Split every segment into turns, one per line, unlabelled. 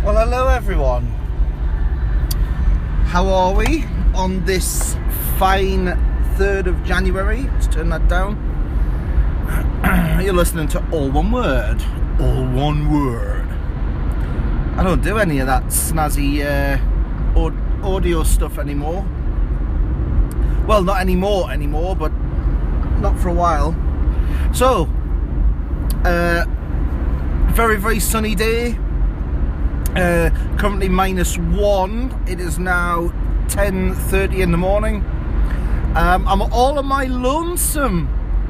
Well, hello everyone. How are we on this fine 3rd of January? Let's turn that down. You're listening to All One Word. All One Word. I don't do any of that snazzy audio stuff anymore. Well, not anymore, but not for a while. So, very, very sunny day. Currently -1. It is now 10:30 in the morning. I'm all on my lonesome,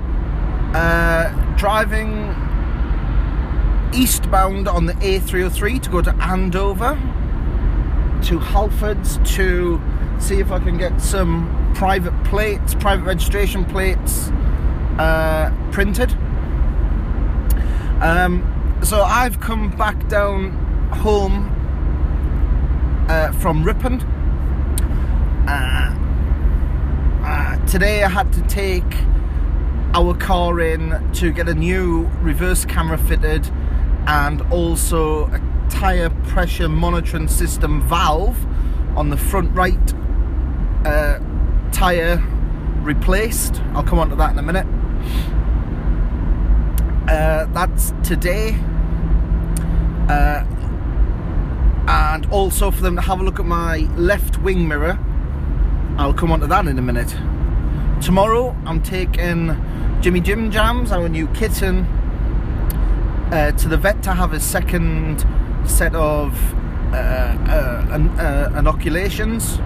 driving eastbound on the A303 to go to Andover, to Halfords, to see if I can get some private registration plates printed. So I've come back down home from Ripon. Today I had to take our car in to get a new reverse camera fitted and also a tyre pressure monitoring system valve on the front right tyre replaced. I'll come on to that in a minute. That's today. And also for them to have a look at my left wing mirror. I'll come on to that in a minute. Tomorrow I'm taking Jimmy Jim Jams, our new kitten, to the vet to have a second set of inoculations.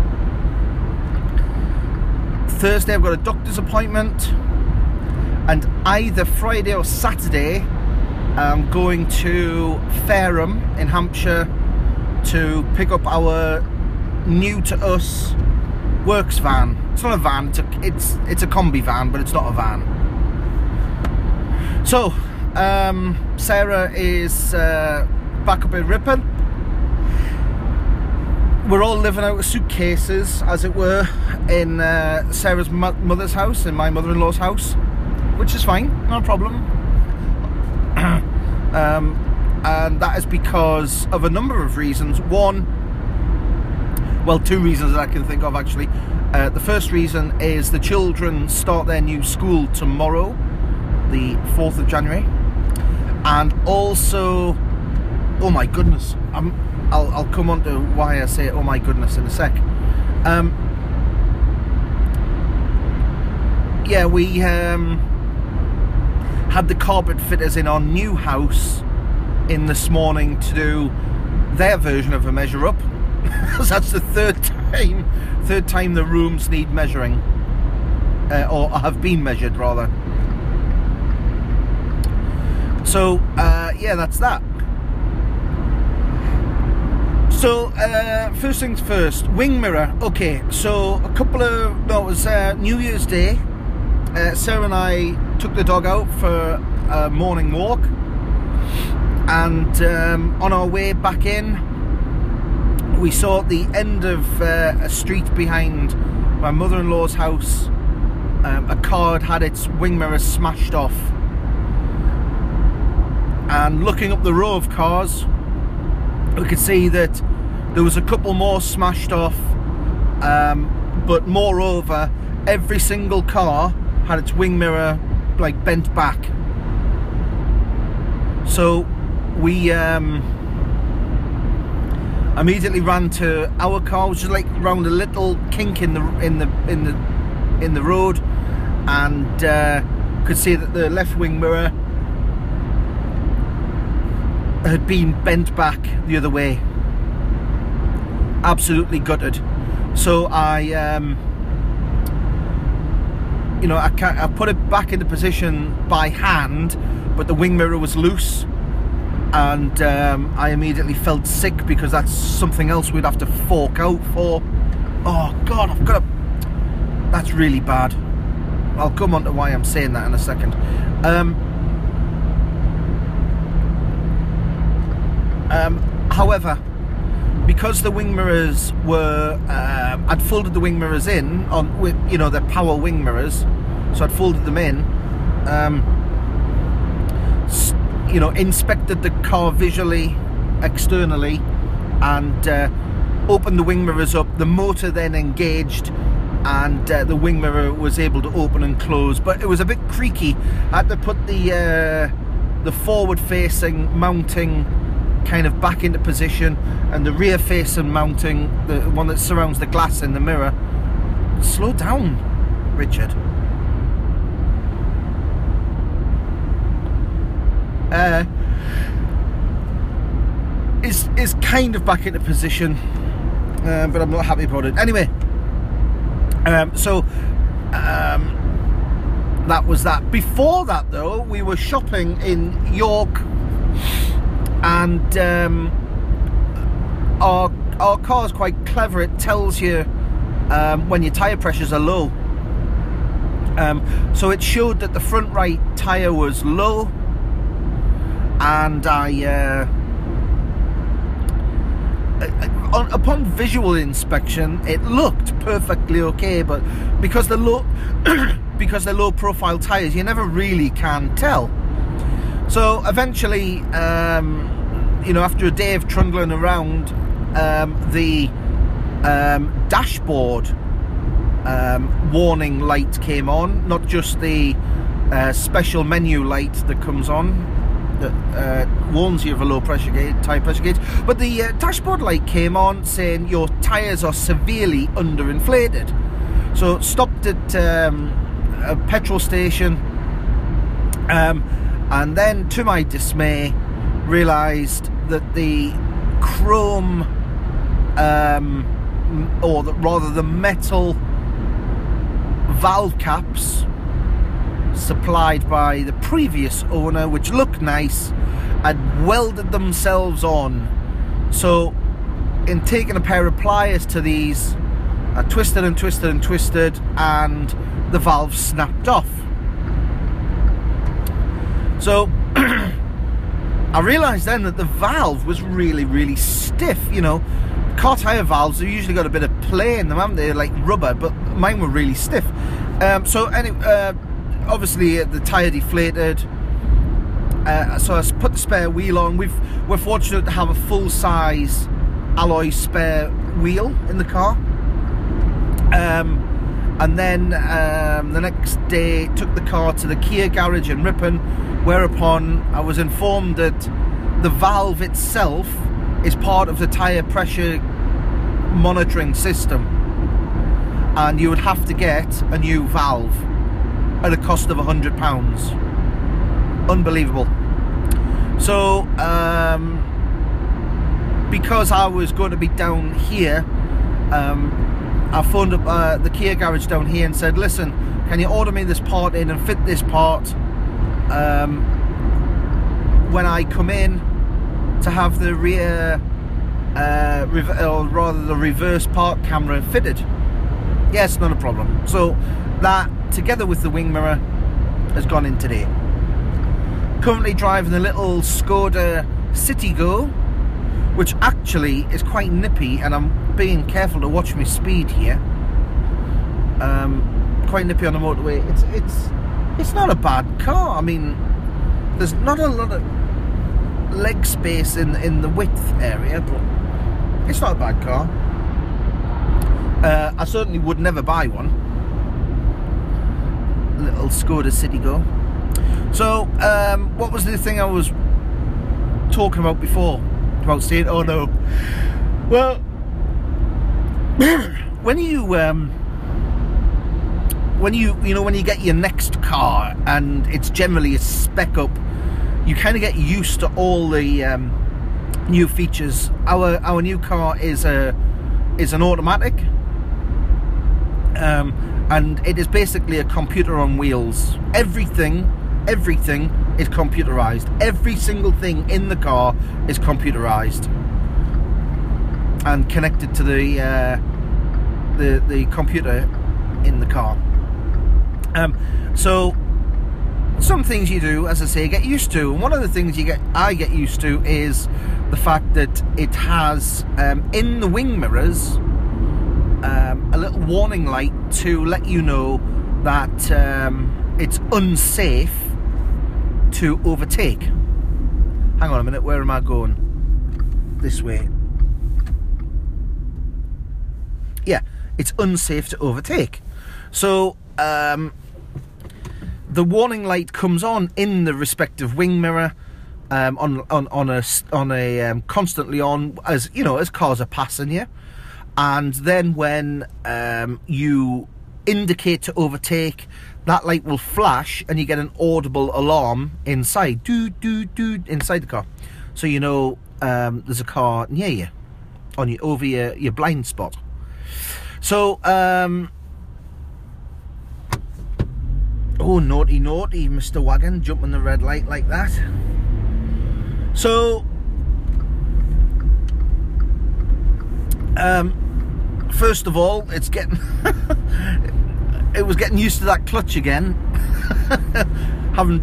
Thursday I've got a doctor's appointment, and either Friday or Saturday I'm going to Fareham in Hampshire to pick up our new to us works van. It's not a van, it's a combi van, but it's not a van. So Sarah is back up in Ripon. We're all living out of suitcases, as it were, in Sarah's mother's house, in my mother-in-law's house, which is fine, no problem. And that is because of a number of reasons. Two reasons that I can think of actually. The first reason is the children start their new school tomorrow, the 4th of January, and also, oh my goodness, I'll come on to why I say oh my goodness in a sec. We had the carpet fitters in our new house in this morning to do their version of a measure up. That's the third time the rooms need measuring, or have been measured rather. So that's that. So first things first, wing mirror. Okay, so it was New Year's Day. Sarah and I took the dog out for a morning walk, and on our way back in, we saw at the end of a street behind my mother-in-law's house, a car had its wing mirror smashed off. And looking up the row of cars, we could see that there was a couple more smashed off, but moreover, every single car had its wing mirror like bent back. So we immediately ran to our car, which is like around a little kink in the road, and could see that the left wing mirror had been bent back the other way. Absolutely gutted. So I put it back into position by hand, but the wing mirror was loose, and I immediately felt sick because that's something else we'd have to fork out for. Oh God, that's really bad. I'll come on to why I'm saying that in a second. However, because the wing mirrors were, I'd folded the wing mirrors in with the power wing mirrors, so I'd folded them in. Inspected the car visually externally and opened the wing mirrors up. The motor then engaged, and the wing mirror was able to open and close, but it was a bit creaky. I had to put the forward-facing mounting kind of back into position, and the rear-facing mounting, the one that surrounds the glass in the mirror. Slow down, Richard. Is kind of back into position, but I'm not happy about it. Anyway, so that was that. Before that, though, we were shopping in York, and our car's quite clever. It tells you when your tyre pressures are low. So it showed that the front right tyre was low, and upon visual inspection it looked perfectly okay, but because they're low profile tyres, you never really can tell. So eventually, you know, after a day of trundling around, the dashboard warning light came on, not just the special menu light that comes on that warns you of a low pressure gauge, tyre pressure gauge, but the dashboard light came on saying your tyres are severely underinflated. So stopped at a petrol station, and then to my dismay realised that the chrome, or rather the metal valve caps supplied by the previous owner, which looked nice, had welded themselves on. So in taking a pair of pliers to these, I twisted and twisted and twisted, and the valve snapped off. So I realised then that the valve was really, really stiff. You know, car tyre valves have usually got a bit of play in them, haven't they? Like rubber, but mine were really stiff. So anyway, obviously the tyre deflated, so I put the spare wheel on. We're fortunate to have a full-size alloy spare wheel in the car, and then the next day took the car to the Kia garage in Ripon, whereupon I was informed that the valve itself is part of the tyre pressure monitoring system, and you would have to get a new valve at a cost of £100. Unbelievable. So because I was going to be down here, I phoned up the Kia garage down here and said, listen, can you order me this part in and fit this part when I come in to have the rear or rather the reverse park camera fitted? Yes, not a problem. So that, together with the wing mirror, has gone in today. Currently driving the little Skoda Citigo, which actually is quite nippy, and I'm being careful to watch my speed here. Quite nippy on the motorway. It's not a bad car. I mean, there's not a lot of leg space in the width area, but it's not a bad car. I certainly would never buy one. Little Skoda Citigo. So what was the thing I was talking about before about saying, oh no, well, when you get your next car and it's generally a spec up, you kind of get used to all the new features. Our new car is an automatic, and it is basically a computer on wheels. Everything is computerized. Every single thing in the car is computerized and connected to the computer in the car. So some things you do, as I say, get used to, and one of the things I get used to is the fact that it has in the wing mirrors a little warning light to let you know that it's unsafe to overtake. Hang on a minute, where am I going? this way. Yeah, it's unsafe to overtake. So the warning light comes on in the respective wing mirror, on a constantly on, as you know, as cars are passing you. And then when you indicate to overtake, that light will flash and you get an audible alarm inside, inside the car, so you know there's a car near you, over your blind spot. So oh, naughty Mr. Wagon, jumping the red light like that. So first of all, it's getting it was getting used to that clutch again. having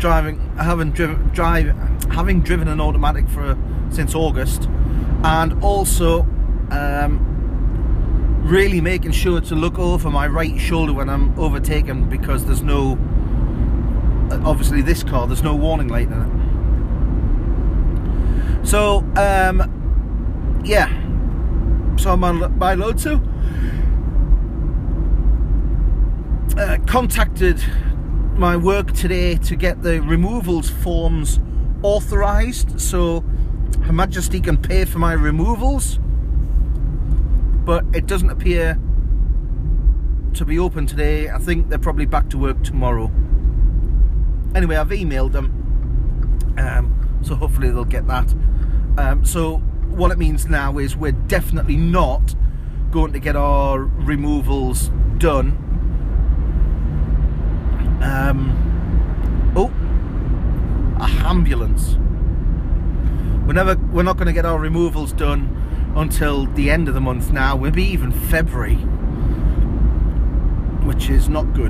driven an automatic since August, and also really making sure to look over my right shoulder when I'm overtaken, because there's no, obviously this car, there's no warning light in it. So yeah, so I'm on my load too. Contacted my work today to get the removals forms authorised so Her Majesty can pay for my removals, but it doesn't appear to be open today. I think they're probably back to work tomorrow. Anyway, I've emailed them, so hopefully they'll get that. So what it means now is we're definitely not going to get our removals done. Oh, a ambulance. We're not going to get our removals done until the end of the month now, maybe even February, which is not good.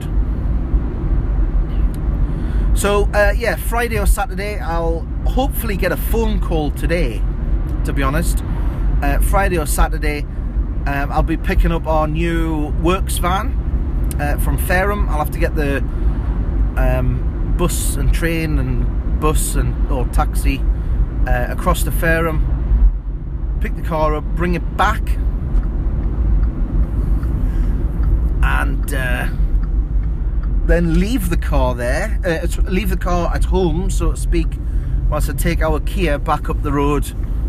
So yeah, Friday or Saturday I'll hopefully get a phone call today, to be honest. Friday or Saturday I'll be picking up our new works van from Fareham. I'll have to get the bus and train and bus or taxi across to Fareham, pick the car up, bring it back, and then leave the car there, leave the car at home, so to speak, whilst I take our Kia back up the road,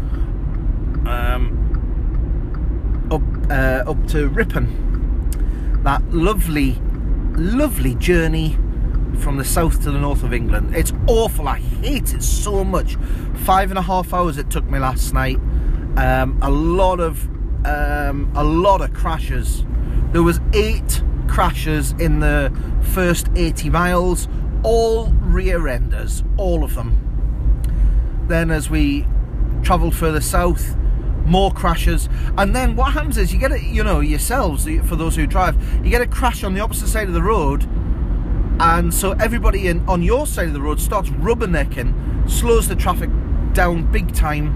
up to Ripon. That lovely journey from the south to the north of England. It's awful. I hate it so much. 5.5 hours it took me last night. A lot of crashes. There was 8 crashes in the first 80 miles, all rear enders, all of them. Then as we travelled further south, more crashes, and then what happens is you get it, you know, yourselves, for those who drive, you get a crash on the opposite side of the road, and so everybody on your side of the road starts rubbernecking, slows the traffic down big time,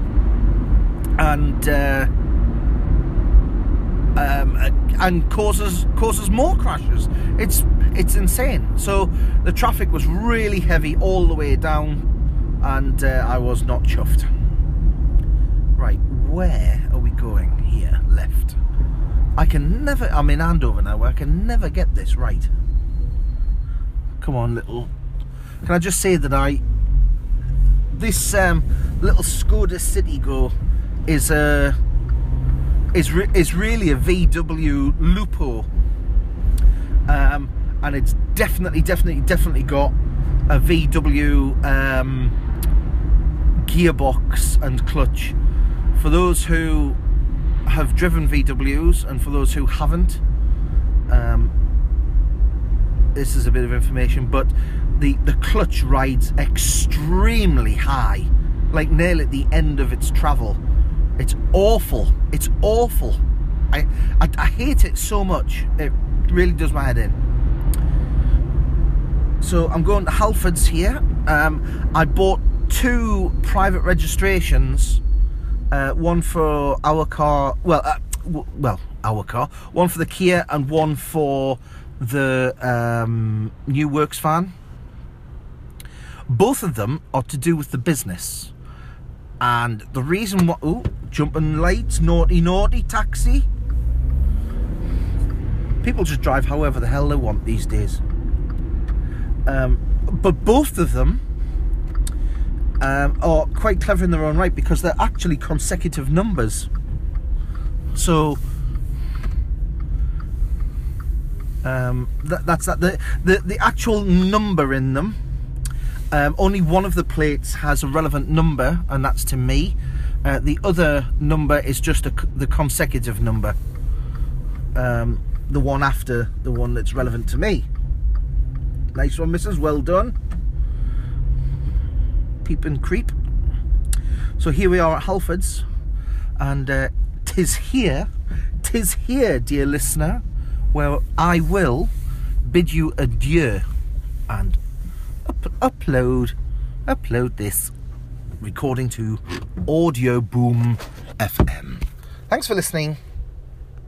and causes more crashes. It's insane. So the traffic was really heavy all the way down, and I was not chuffed. Right, where are we going here? Left. I'm in Andover now, where I can never get this right. Come on, can I just say that this little Skoda Citigo is really a VW Lupo, and it's definitely got a VW gearbox and clutch. For those who have driven VWs and for those who haven't, this is a bit of information, but the clutch rides extremely high, like nearly at the end of its travel. It's awful. It's awful. I hate it so much. It really does my head in. So I'm going to Halfords here. I bought 2 private registrations. One for our car. Our car. One for the Kia and one for the new works van. Both of them are to do with the business. And the reason jumping lights, naughty taxi. People just drive however the hell they want these days. But both of them are quite clever in their own right, because they're actually consecutive numbers. So that's that. The actual number in them. Only one of the plates has a relevant number, and that's to me. The other number is just the consecutive number. The one after the one that's relevant to me. Nice one, missus. Well done. Peep and creep. So here we are at Halfords, and tis here, dear listener, where I will bid you adieu and upload this recording to Audio Boom FM. Thanks for listening.